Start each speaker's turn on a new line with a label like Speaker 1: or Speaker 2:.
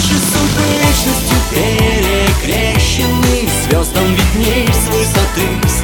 Speaker 1: Наши судьбы вечностью перекрещены, звездам видней с высоты.